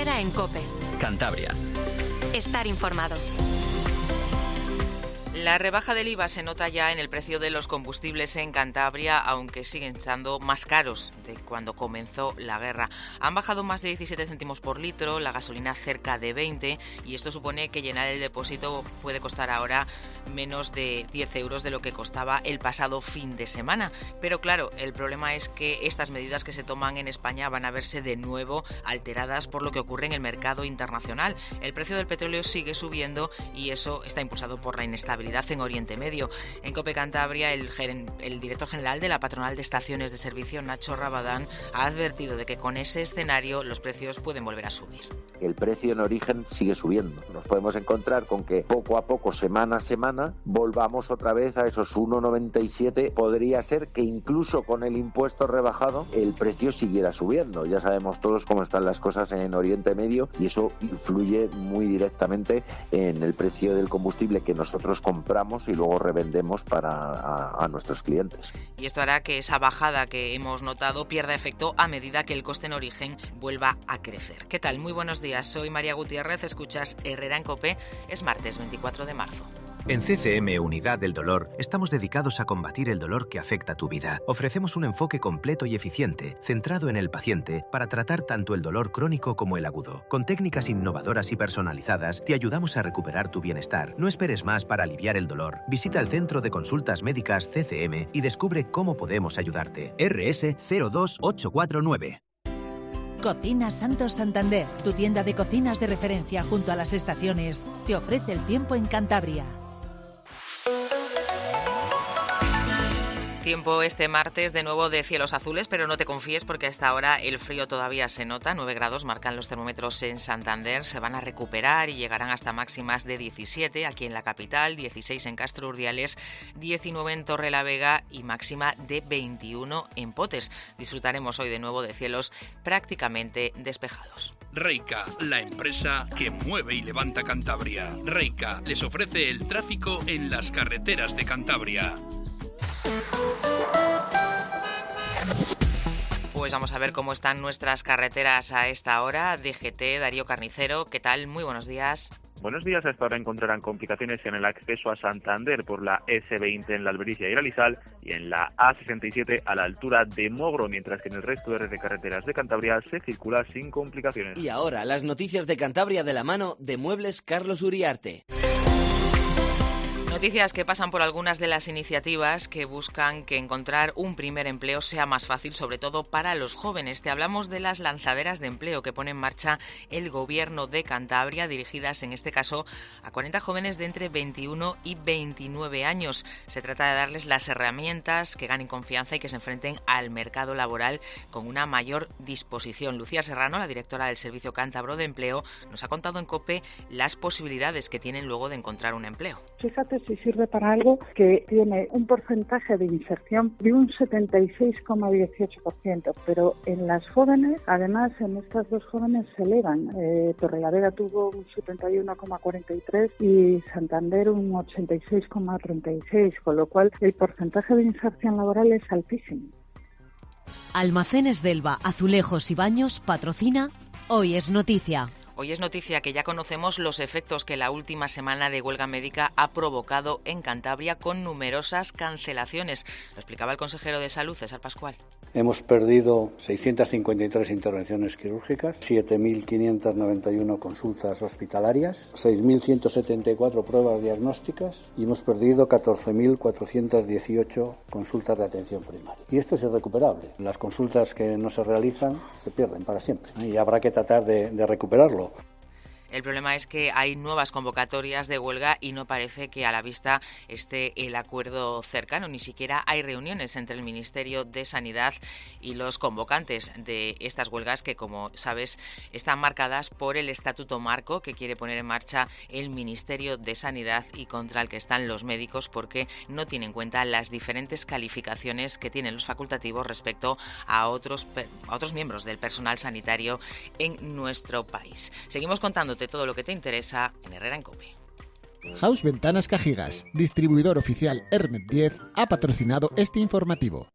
Herrera en COPE. Cantabria. Estar informado. La rebaja del IVA se nota ya en el precio de los combustibles en Cantabria, aunque siguen estando más caros de cuando comenzó la guerra. Han bajado más de 17 céntimos por litro, la gasolina cerca de 20, y esto supone que llenar el depósito puede costar ahora menos de 10 euros de lo que costaba el pasado fin de semana. Pero claro, el problema es que estas medidas que se toman en España van a verse de nuevo alteradas por lo que ocurre en el mercado internacional. El precio del petróleo sigue subiendo y eso está impulsado por la inestabilidad en Oriente Medio. En COPE Cantabria, el director general de la Patronal de Estaciones de Servicio, Nacho Rabadán, ha advertido de que con ese escenario los precios pueden volver a subir. El precio en origen sigue subiendo. Nos podemos encontrar con que poco a poco, semana a semana, volvamos otra vez a esos 1,97. Podría ser que incluso con el impuesto rebajado el precio siguiera subiendo. Ya sabemos todos cómo están las cosas en Oriente Medio y eso influye muy directamente en el precio del combustible que nosotros compramos y luego revendemos a nuestros clientes. Y esto hará que esa bajada que hemos notado pierda efecto a medida que el coste en origen vuelva a crecer. ¿Qué tal? Muy buenos días. Soy María Gutiérrez, escuchas Herrera en COPE. Es martes 24 de marzo. En CCM Unidad del Dolor estamos dedicados a combatir el dolor que afecta tu vida. Ofrecemos un enfoque completo y eficiente, centrado en el paciente, para tratar tanto el dolor crónico como el agudo. Con técnicas innovadoras y personalizadas, te ayudamos a recuperar tu bienestar. No esperes más para aliviar el dolor. Visita el Centro de Consultas Médicas CCM y descubre cómo podemos ayudarte. RS 02849. Cocina Santos Santander, tu tienda de cocinas de referencia junto a las estaciones, te ofrece el tiempo en Cantabria. Tiempo este martes de nuevo de cielos azules, pero no te confíes porque a esta hora el frío todavía se nota. 9 grados marcan los termómetros en Santander, se van a recuperar y llegarán hasta máximas de 17 aquí en la capital, 16 en Castro Urdiales, 19 en Torrelavega y máxima de 21 en Potes. Disfrutaremos hoy de nuevo de cielos prácticamente despejados. Reica, la empresa que mueve y levanta Cantabria. Reica les ofrece el tráfico en las carreteras de Cantabria. Pues vamos a ver cómo están nuestras carreteras a esta hora. DGT, Darío Carnicero, ¿qué tal? Muy buenos días. Buenos días. Hasta ahora encontrarán complicaciones en el acceso a Santander por la S20 en la Albericia y Galizal y en la A67 a la altura de Mogro, mientras que en el resto de carreteras de Cantabria se circula sin complicaciones. Y ahora las noticias de Cantabria de la mano de Muebles Carlos Uriarte. Noticias que pasan por algunas de las iniciativas que buscan que encontrar un primer empleo sea más fácil, sobre todo para los jóvenes. Te hablamos de las lanzaderas de empleo que pone en marcha el Gobierno de Cantabria, dirigidas en este caso a 40 jóvenes de entre 21 y 29 años. Se trata de darles las herramientas que ganen confianza y que se enfrenten al mercado laboral con una mayor disposición. Lucía Serrano, la directora del Servicio Cántabro de Empleo, nos ha contado en COPE las posibilidades que tienen luego de encontrar un empleo. Fíjate si sirve para algo que tiene un porcentaje de inserción de un 76,18%, pero en las jóvenes, además en estas dos jóvenes se elevan. Torrelavega tuvo un 71,43% y Santander un 86,36%, con lo cual el porcentaje de inserción laboral es altísimo. Almacenes Delva, Azulejos y Baños patrocina Hoy es Noticia. Hoy es noticia que ya conocemos los efectos que la última semana de huelga médica ha provocado en Cantabria con numerosas cancelaciones. Lo explicaba el consejero de Salud, César Pascual. Hemos perdido 653 intervenciones quirúrgicas, 7.591 consultas hospitalarias, 6.174 pruebas diagnósticas y hemos perdido 14.418 consultas de atención primaria. Y esto es irrecuperable. Las consultas que no se realizan se pierden para siempre y habrá que tratar de recuperarlo. El problema es que hay nuevas convocatorias de huelga y no parece que a la vista esté el acuerdo cercano. Ni siquiera hay reuniones entre el Ministerio de Sanidad y los convocantes de estas huelgas que, como sabes, están marcadas por el Estatuto Marco que quiere poner en marcha el Ministerio de Sanidad y contra el que están los médicos porque no tiene en cuenta las diferentes calificaciones que tienen los facultativos respecto a otros miembros del personal sanitario en nuestro país. Seguimos contándote todo lo que te interesa en Herrera en COPE. House Ventanas Cajigas, distribuidor oficial Hermet 10, ha patrocinado este informativo.